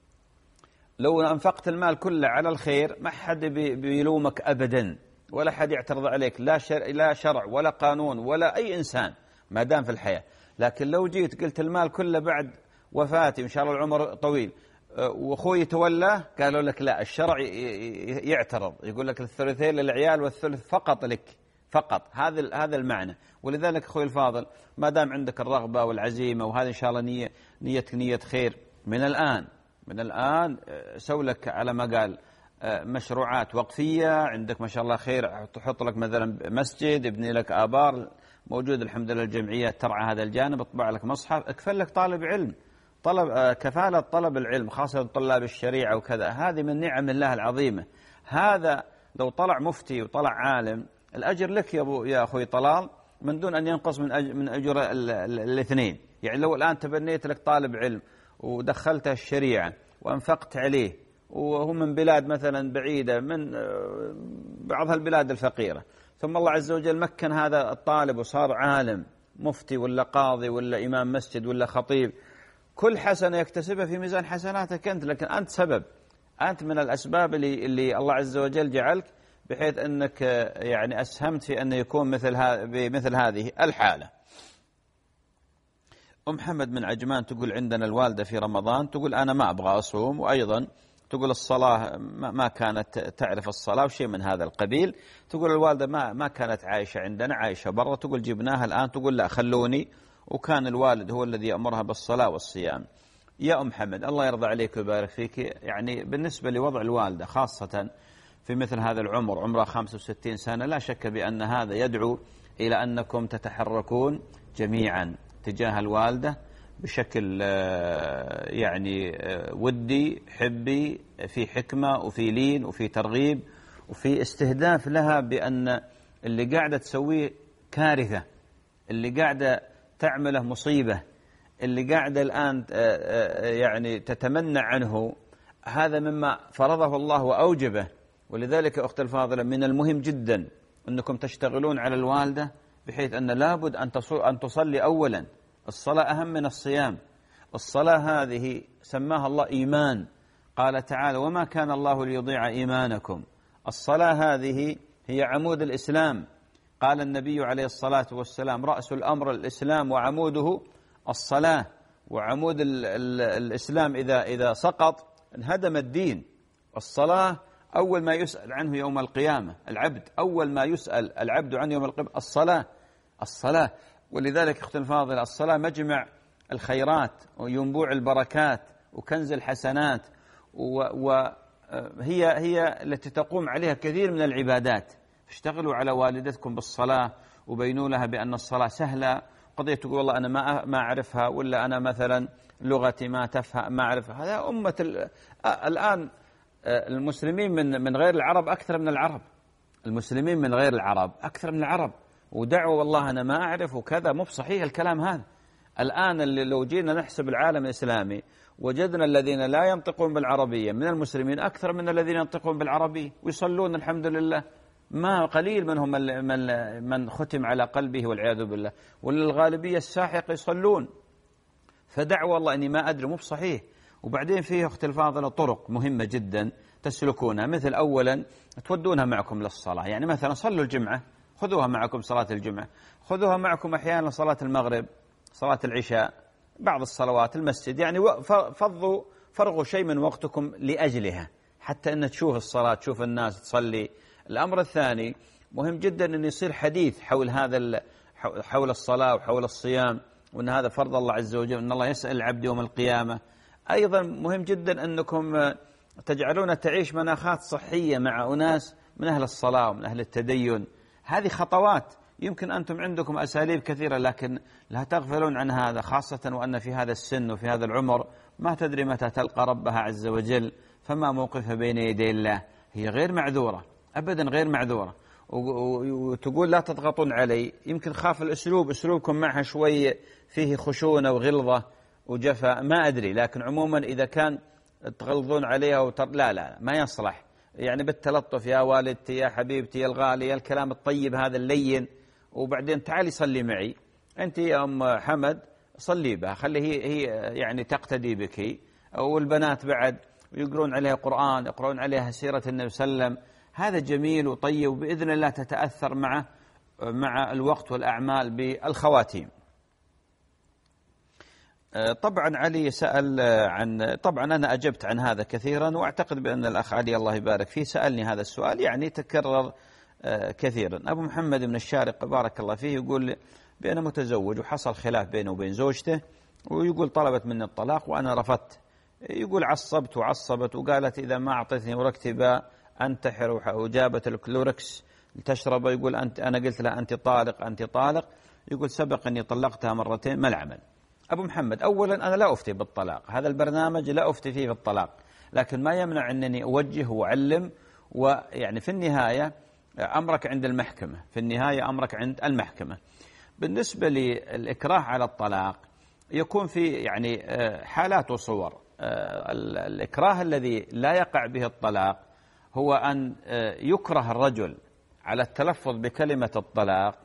لو أنفقت المال كله على الخير ما حد بيلومك أبدا، ولا حد يعترض عليك، لا شرع, لا شرع ولا قانون ولا أي إنسان ما دام في الحياة. لكن لو جيت قلت المال كله بعد وفاتي وإن شاء الله العمر طويل وأخوي يتولاه، قالوا لك لا، الشرع يعترض، يقول لك الثلثين للعيال والثلث فقط لك فقط. هذا هذا المعنى. ولذلك أخوي الفاضل ما دام عندك الرغبة والعزيمة، وهذا إن شاء الله نية نيتك نية خير، من الآن من الآن سوي لك على ما قال مشروعات وقفية عندك ما شاء الله خير، تحط لك مثلا مسجد، ابني لك آبار، موجود الحمد لله الجمعية ترعى هذا الجانب، اطبع لك مصحف، اكفل لك طالب علم طلب كفالة طلب العلم خاصة طلاب الشريعة وكذا، هذه من نعم الله العظيمة. هذا لو طلع مفتي وطلع عالم الأجر لك يا أبو يا أخوي طلال من دون أن ينقص من أجر من أجر الاثنين. يعني لو الآن تبنيت لك طالب علم ودخلته الشريعة وأنفقت عليه وهو من بلاد مثلا بعيدة من بعض البلاد الفقيرة، ثم الله عز وجل مكن هذا الطالب وصار عالم مفتي ولا قاضي ولا إمام مسجد ولا خطيب، كل حسنة يكتسبها في ميزان حسناتك أنت، لكن أنت سبب، أنت من الأسباب اللي, اللي الله عز وجل جعلك بحيث أنك يعني أسهمت في أن يكون مثل بمثل هذه الحالة. أم محمد من عجمان تقول عندنا الوالدة في رمضان تقول أنا ما أبغى أصوم، وأيضا تقول الصلاة ما كانت تعرف الصلاة وشيء من هذا القبيل. تقول الوالدة ما ما كانت عايشة عندنا، عايشة برا، تقول جبناها الآن تقول لا خلوني، وكان الوالد هو الذي يأمرها بالصلاة والصيام. يا أم محمد الله يرضى عليك ويبارك فيك، يعني بالنسبة لوضع الوالدة خاصة في مثل هذا العمر عمرها خمسة وستين سنة، لا شك بأن هذا يدعو إلى أنكم تتحركون جميعا تجاه الوالدة بشكل يعني ودي حبي، في حكمة وفي لين وفي ترغيب وفي استهداف لها بأن اللي قاعدة تسويه كارثة، اللي قاعدة تعمله مصيبة، اللي قاعدة الآن يعني تتمنع عنه، هذا مما فرضه الله وأوجبه. ولذلك أخت الفاضلة من المهم جدا أنكم تشتغلون على الوالدة بحيث أن لابد أن تصلي أولا. الصلاة أهم من الصيام. الصلاة هذه سماها الله إيمان، قال تعالى وما كان الله ليضيع إيمانكم. الصلاة هذه هي عمود الإسلام، قال النبي عليه الصلاة والسلام رأس الأمر الإسلام وعموده الصلاة. وعمود ال ال الإسلام إذا إذا سقط انهدم الدين. الصلاة أول ما يسأل عنه يوم القيامة العبد، أول ما يسأل العبد عنه يوم القيامة الصلاة الصلاة. ولذلك أختي الفاضلة الصلاة مجمع الخيرات وينبوع البركات وكنز الحسنات، وهي هي التي تقوم عليها كثير من العبادات. اشتغلوا على والدتكم بالصلاة وبينوا لها بأن الصلاة سهلة. قضية تقول والله أنا ما ما أعرفها، ولا أنا مثلا لغتي ما تفهم ما أعرفها، هذا أمة الآن المسلمين من من غير العرب أكثر من العرب. المسلمين من غير العرب أكثر من العرب، ودعوة والله أنا ما أعرف وكذا، مو بصحيح الكلام هذا. الآن اللي لو جينا نحسب العالم الإسلامي وجدنا الذين لا ينطقون بالعربية من المسلمين أكثر من الذين ينطقون بالعربية ويصلون الحمد لله، ما قليل منهم من من ختم على قلبه والعياذ بالله، وللغالبية الساحقة يصلون. فدعوة والله أني ما أدري، مو بصحيح. وبعدين فيه أختي الفاضلة طرق مهمة جدا تسلكونها، مثل أولا تودونها معكم للصلاة. يعني مثلا صلوا الجمعة، خذوها معكم صلاة الجمعة، خذوها معكم أحيانا صلاة المغرب، صلاة العشاء، بعض الصلوات المسجد. يعني فضوا فرغوا شيء من وقتكم لأجلها حتى أن تشوف الصلاة، تشوف الناس تصلي. الأمر الثاني مهم جدا أن يصير حديث حول هذا حول الصلاة وحول الصيام، وأن هذا فرض الله عز وجل، أن الله يسأل العبد يوم القيامة. أيضا مهم جدا أنكم تجعلون تعيش مناخات صحية مع أناس من أهل الصلاة ومن أهل التدين. هذه خطوات يمكن أنتم عندكم أساليب كثيرة، لكن لا تغفلون عن هذا، خاصة وأن في هذا السن وفي هذا العمر ما تدري متى تلقى ربها عز وجل، فما موقفها بين يدي الله. هي غير معذورة أبدا، غير معذورة. وتقول لا تضغطون علي، يمكن خاف الأسلوب، أسلوبكم معها شوي فيه خشونة وغلظة وجفاء، ما أدري. لكن عموما إذا كان تغلظون عليها وتر... لا لا ما يصلح. يعني بالتلطف، يا والدتي يا حبيبتي يا الغالي، الكلام الطيب هذا اللين. وبعدين تعالي صلي معي أنت يا أم حمد، صلي بها، خلي هي هي يعني تقتدي بك هي. والبنات بعد يقرون عليها قرآن، يقرون عليها سيرة النبي صلى الله عليه وسلم، هذا جميل وطيب، وبإذن الله تتأثر مع مع الوقت والأعمال بالخواتيم. طبعا علي سأل عن، طبعا أنا أجبت عن هذا كثيرا، وأعتقد بأن الأخ علي الله يبارك فيه سألني هذا السؤال، يعني تكرر كثيرا. أبو محمد من الشارق بارك الله فيه يقول بأنه متزوج وحصل خلاف بينه وبين زوجته، ويقول طلبت مني الطلاق وأنا رفضت. يقول عصبت وعصبت وقالت إذا ما أعطتني ورقتي أنتحر، وجابت الكلوركس لتشربه. يقول أنت، أنا قلت لها أنت طالق أنت طالق. يقول سبق أني طلقتها مرتين، ما العمل؟ أبو محمد، أولا أنا لا أفتي بالطلاق، هذا البرنامج لا أفتي فيه بالطلاق، لكن ما يمنع أنني أوجه وأعلم، ويعني في النهاية أمرك عند المحكمة، في النهاية أمرك عند المحكمة. بالنسبة للإكراه على الطلاق يكون في يعني حالات وصور. الإكراه الذي لا يقع به الطلاق هو أن يكره الرجل على التلفظ بكلمة الطلاق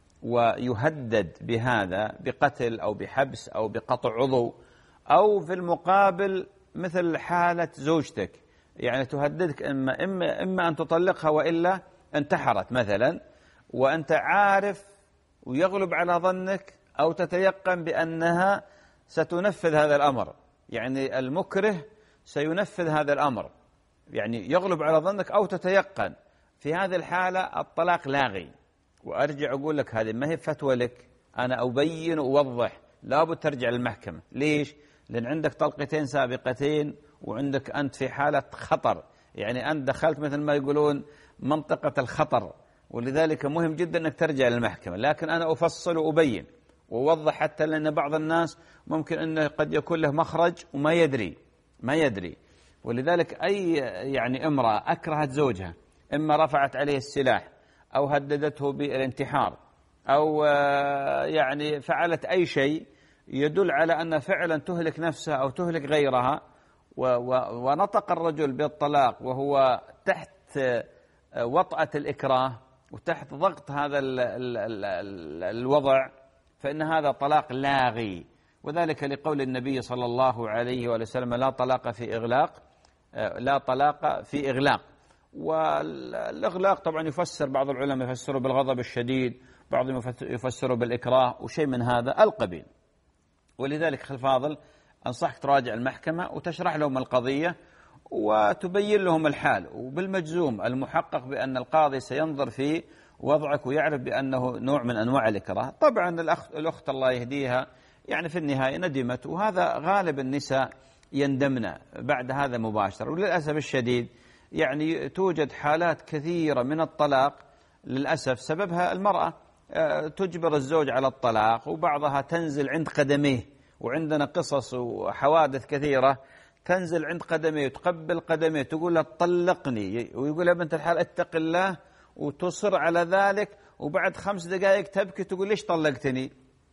ويهدد بهذا بقتل أو بحبس أو بقطع عضو، أو في المقابل مثل حالة زوجتك، يعني تهددك إما, إما, إما أن تطلقها وإلا انتحرت مثلا، وأنت عارف ويغلب على ظنك أو تتيقن بأنها ستنفذ هذا الأمر، يعني المكره سينفذ هذا الأمر، يعني يغلب على ظنك أو تتيقن. في هذه الحالة الطلاق لاغي. وأرجع أقول لك هذه ما هي فتوى لك، أنا أبين وأوضح، لابد ترجع للمحكمة. ليش؟ لأن عندك طلقتين سابقتين وعندك أنت في حالة خطر، يعني أنت دخلت مثل ما يقولون منطقة الخطر، ولذلك مهم جدا أنك ترجع للمحكمة. لكن أنا أفصل وأبين وأوضح، حتى لأن بعض الناس ممكن أنه قد يكون له مخرج وما يدري ما يدري ولذلك أي يعني امرأة أكرهت زوجها، إما رفعت عليه السلاح أو هددته بالانتحار أو يعني فعلت أي شيء يدل على أن فعلا تهلك نفسها أو تهلك غيرها، ونطق الرجل بالطلاق وهو تحت وطأة الإكراه وتحت ضغط هذا ال ال ال ال الوضع، فإن هذا طلاق لاغي، وذلك لقول النبي صلى الله عليه وسلم لا طلاق في إغلاق، لا طلاق في إغلاق. والإغلاق طبعا يفسر بعض العلماء يفسره بالغضب الشديد، بعضهم يفسره بالإكراه وشيء من هذا القبيل. ولذلك أخي الفاضل أنصحك تراجع المحكمة وتشرح لهم القضية وتبين لهم الحال، وبالمجزوم المحقق بأن القاضي سينظر في وضعك ويعرف بأنه نوع من أنواع الإكراه. طبعا الأخت, الأخت الله يهديها يعني في النهاية ندمت، وهذا غالب النساء يندمن بعد هذا مباشرة. وللأسف الشديد يعني توجد حالات كثيرة من الطلاق للأسف سببها المرأة تجبر الزوج على الطلاق، وبعضها تنزل عند قدميه، وعندنا قصص وحوادث كثيرة تنزل عند قدميه وتقبل قدميه تقول له طلقني، ويقول يا بنت الحلال اتق الله، وتصر على ذلك، وبعد خمس دقائق تبكي تقول ليش طلقتني.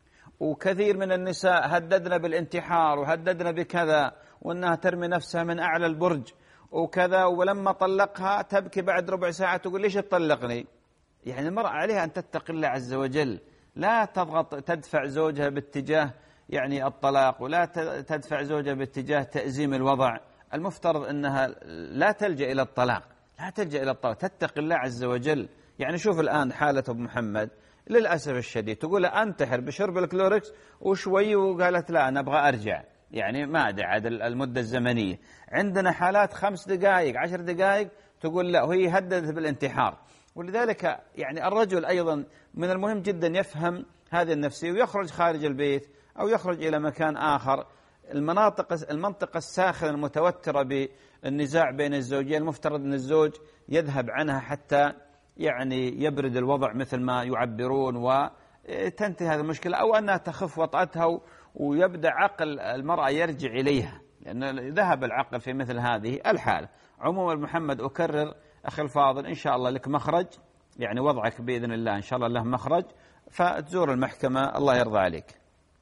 وكثير من النساء هددنا بالانتحار وهددنا بكذا وأنها ترمي نفسها من أعلى البرج وكذا، ولما طلقها تبكي بعد ربع ساعة تقول ليش تطلقني. يعني المرأة عليها أن تتقي الله عز وجل، لا تضغط تدفع زوجها باتجاه يعني الطلاق، ولا تدفع زوجها باتجاه تأزيم الوضع. المفترض أنها لا تلجأ إلى الطلاق، لا تلجأ إلى الطلاق، تتقي الله عز وجل. يعني شوف الآن حالة أبو محمد للأسف الشديد، تقول له أنتحر بشرب الكلوركس وشوي، وقالت لا أنا أبغى أرجع، يعني ما أدري عاد المدة الزمنية. عندنا حالات خمس دقائق عشر دقائق تقول لا، وهي هددت بالانتحار. ولذلك يعني الرجل أيضا من المهم جدا يفهم هذه النفسية ويخرج خارج البيت أو يخرج إلى مكان آخر. المناطق المنطقة الساخنة المتوترة بالنزاع بين الزوجين المفترض أن الزوج يذهب عنها حتى يعني يبرد الوضع مثل ما يعبرون وتنتهي هذه المشكلة، أو أنها تخف وطأتها ويبدأ عقل المرأة يرجع إليها، لأن ذهب العقل في مثل هذه الحالة. عموما محمد أكرر أخي الفاضل إن شاء الله لك مخرج، يعني وضعك بإذن الله إن شاء الله له مخرج، فتزور المحكمة الله يرضى عليك.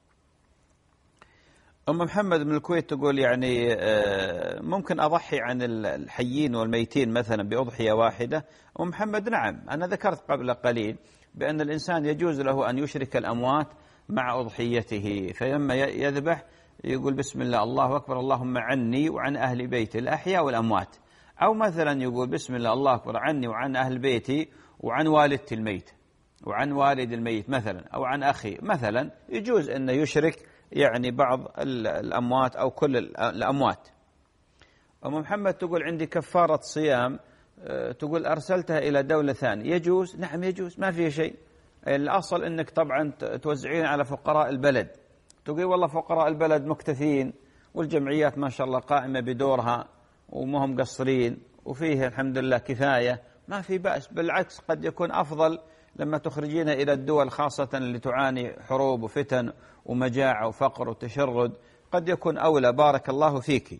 أم محمد من الكويت تقول يعني ممكن أضحي عن الحيين والميتين مثلا بأضحية واحدة؟ أم محمد نعم، أنا ذكرت قبل قليل بأن الإنسان يجوز له أن يشرك الأموات مع أضحيته، فلما يذبح يقول بسم الله الله أكبر اللهم عني وعن أهل بيتي الأحياء والأموات، أو مثلا يقول بسم الله الله أكبر عني وعن أهل بيتي وعن والدتي الميت وعن والد الميت مثلا، أو عن أخي مثلا، يجوز أن يشرك يعني بعض الأموات أو كل الأموات. أم محمد تقول عندي كفارة صيام، تقول أرسلتها إلى دولة ثانية، يجوز؟ نعم يجوز، ما فيه شيء. الأصل أنك طبعا توزعين على فقراء البلد، تقول والله فقراء البلد مكتفين والجمعيات ما شاء الله قائمة بدورها وما هم قصرين وفيه الحمد لله كفاية، ما في بأس، بالعكس قد يكون أفضل لما تخرجين إلى الدول خاصة اللي تعاني حروب وفتن ومجاعة وفقر وتشرد قد يكون أولى. بارك الله فيك.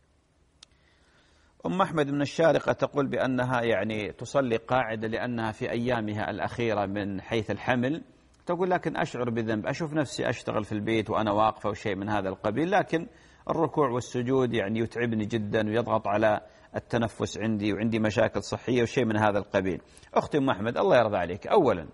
أم أحمد من الشارقة تقول بأنها يعني تصلي قاعدة لأنها في أيامها الأخيرة من حيث الحمل، تقول لكن أشعر بذنب، أشوف نفسي أشتغل في البيت وأنا واقفة وشيء من هذا القبيل، لكن الركوع والسجود يعني يتعبني جدا ويضغط على التنفس عندي وعندي مشاكل صحية وشيء من هذا القبيل. أختي أم أحمد الله يرضى عليك، أولا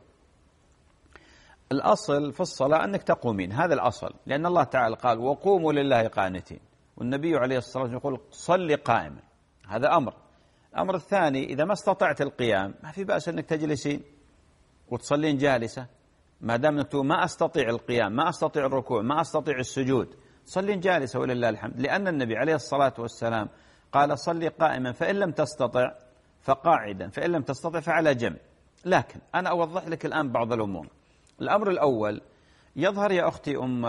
الأصل في الصلاة أنك تقومين، هذا الأصل، لأن الله تعالى قال وقوموا لله قانتين، والنبي عليه الصلاة والسلام يقول صلي قائما، هذا أمر. الأمر الثاني إذا ما استطعت القيام ما في بأس أنك تجلسين وتصلين جالسة، ما دام أنك ما أستطيع القيام، ما أستطيع الركوع، ما أستطيع السجود، صلين جالسة ولله الحمد، لأن النبي عليه الصلاة والسلام قال صلي قائما فإن لم تستطع فقاعدا فإن لم تستطع فعلى جنب. لكن أنا أوضح لك الآن بعض الأمور. الأمر الأول، يظهر يا أختي أم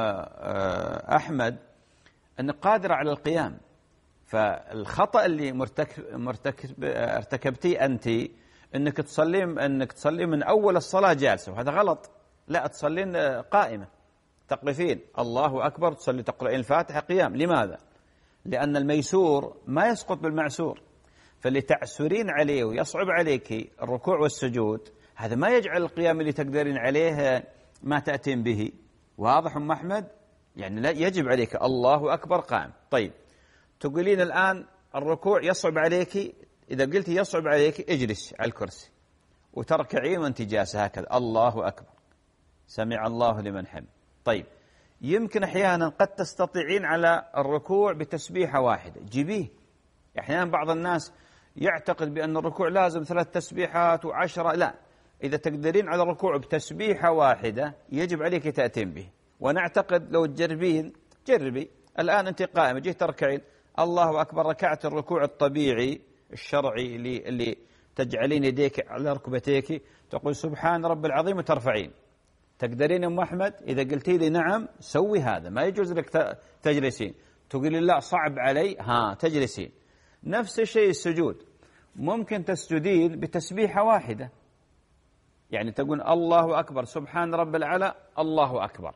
أحمد أنك قادرة على القيام، فالخطأ اللي مرتكب مرتكب ارتكبتيه أنت أنك تصلين أنك تصلين من أول الصلاة جالسة، وهذا غلط. لا، تصلين قائمة، تقفين الله أكبر، تصلي تقرأين الفاتحة قيام. لماذا؟ لأن الميسور ما يسقط بالمعسور، فاللي تعسرين عليه ويصعب عليك الركوع والسجود هذا ما يجعل القيام اللي تقدرين عليه ما تأتين به. واضح أم أحمد؟ يعني لا، يجب عليك الله أكبر قائم. طيب تقولين الآن الركوع يصعب عليك، إذا قلتي يصعب عليك اجلس على الكرسي وتركعين وانت جالسة هكذا الله أكبر سمع الله لمن حمد. طيب يمكن أحيانا قد تستطيعين على الركوع بتسبيحة واحدة، جيبيه. أحيانا بعض الناس يعتقد بأن الركوع لازم ثلاث تسبيحات وعشرة، لا، إذا تقدرين على الركوع بتسبيحة واحدة يجب عليك تأتين به. ونعتقد لو تجربين، جربي الآن أنت قائمة جيت تركعين الله أكبر، ركعت الركوع الطبيعي الشرعي اللي, اللي تجعلين يديك على ركبتيك تقول سبحان رب العظيم وترفعين. تقدرين أم أحمد؟ إذا قلتي لي نعم سوي هذا، ما يجوز لك تجلسين. تقولي لا صعب علي، ها تجلسين. نفس الشيء السجود، ممكن تسجدين بتسبيحة واحدة، يعني تقول الله أكبر سبحان رب العلا الله أكبر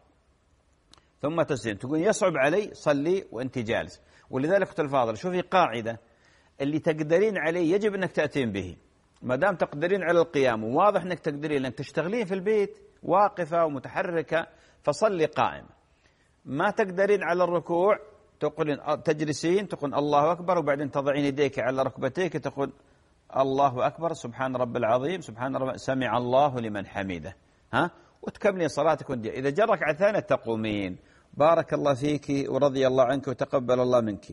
ثم تسجد. تقول يصعب علي، صلي وانت جالس. ولذلك أختي الفاضل شوفي قاعدة، اللي تقدرين عليه يجب أنك تأتين به. ما دام تقدرين على القيام وواضح أنك تقدرين أنك تشتغلين في البيت واقفة ومتحركة فصلي قائمة. ما تقدرين على الركوع تقولين تجلسين تقول الله أكبر وبعدين تضعين يديك على ركبتيك تقول الله أكبر سبحان رب العظيم سبحان رب سمع الله لمن حمده، ها، وتكملين صلاتك. إذا جاء ركعة ثانية تقومين. بارك الله فيك ورضي الله عنك وتقبل الله منك.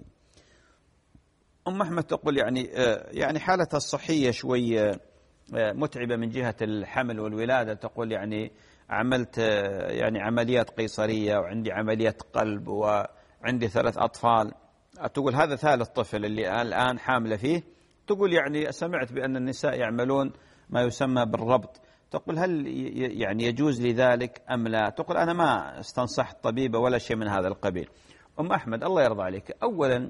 أم أحمد تقول يعني يعني حالتها الصحية شوي متعبة من جهة الحمل والولادة، تقول يعني عملت يعني عمليات قيصرية وعندي عمليات قلب وعندي ثلاث أطفال. تقول هذا ثالث طفل اللي الآن حاملة فيه. تقول يعني سمعت بأن النساء يعملون ما يسمى بالربط. تقول هل يعني يجوز لي ذلك أم لا؟ تقول أنا ما استنصحت طبيبة ولا شيء من هذا القبيل. أم أحمد الله يرضى عليك، أولا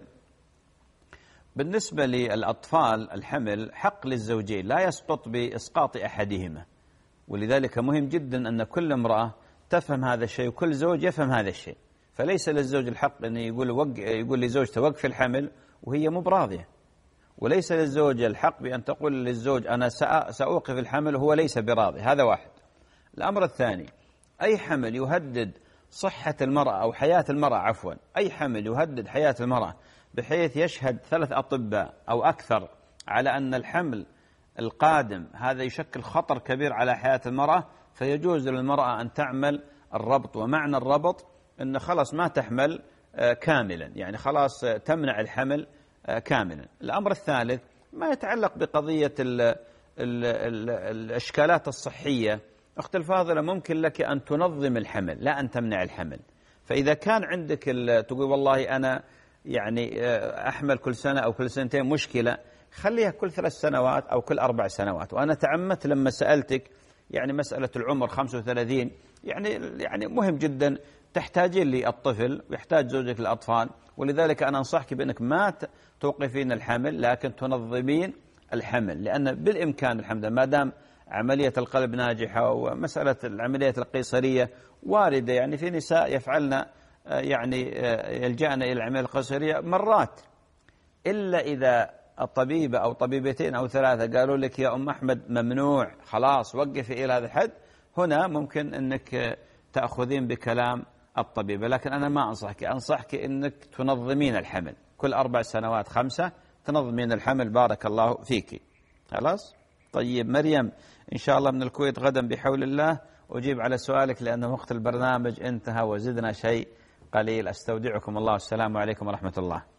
بالنسبة للأطفال الحمل حق للزوجين لا يسقط بإسقاط أحدهما، ولذلك مهم جدا أن كل امرأة تفهم هذا الشيء وكل زوج يفهم هذا الشيء. فليس للزوج الحق أن يقول وق... يقول لزوجته وقف الحمل وهي مو براضية، وليس للزوج الحق بأن تقول للزوج أنا سأوقف الحمل وهو ليس براضي. هذا واحد. الأمر الثاني، أي حمل يهدد صحة المرأة أو حياة المرأة عفوا أي حمل يهدد حياة المرأة بحيث يشهد ثلاث أطباء أو أكثر على أن الحمل القادم هذا يشكل خطر كبير على حياة المرأة، فيجوز للمرأة أن تعمل الربط. ومعنى الربط أن خلاص ما تحمل كاملا، يعني خلاص تمنع الحمل كاملا. الأمر الثالث ما يتعلق بقضية ال ال ال الإشكالات الصحية. أختي الفاضلة ممكن لك أن تنظم الحمل لا أن تمنع الحمل. فإذا كان عندك تقول والله أنا يعني أحمل كل سنة أو كل سنتين مشكلة، خليها كل ثلاث سنوات أو كل أربع سنوات. وأنا تعمدت لما سألتك يعني مسألة العمر خمسة وثلاثين يعني يعني مهم جدا، تحتاجين للطفل ويحتاج زوجك للأطفال، ولذلك أنا أنصحك بأنك ما توقفين الحمل لكن تنظمين الحمل، لأن بالإمكان الحمد لله ما دام عملية القلب ناجحة ومسألة العملية القيصرية واردة، يعني في نساء يفعلن يعني يلجأن إلى العملية القيصرية مرات، إلا إذا الطبيبة أو طبيبتين أو ثلاثة قالوا لك يا أم أحمد ممنوع خلاص وقفي إلى هذا الحد، هنا ممكن أنك تأخذين بكلام الطبيبة. لكن أنا ما أنصحك، أنصحك أنك تنظمين الحمل كل أربع سنوات خمسة، تنظمين الحمل بارك الله فيك. خلاص. طيب مريم إن شاء الله من الكويت غدا بحول الله أجيب على سؤالك لأن وقت البرنامج انتهى وزدنا شيء قليل. أستودعكم الله والسلام عليكم ورحمة الله.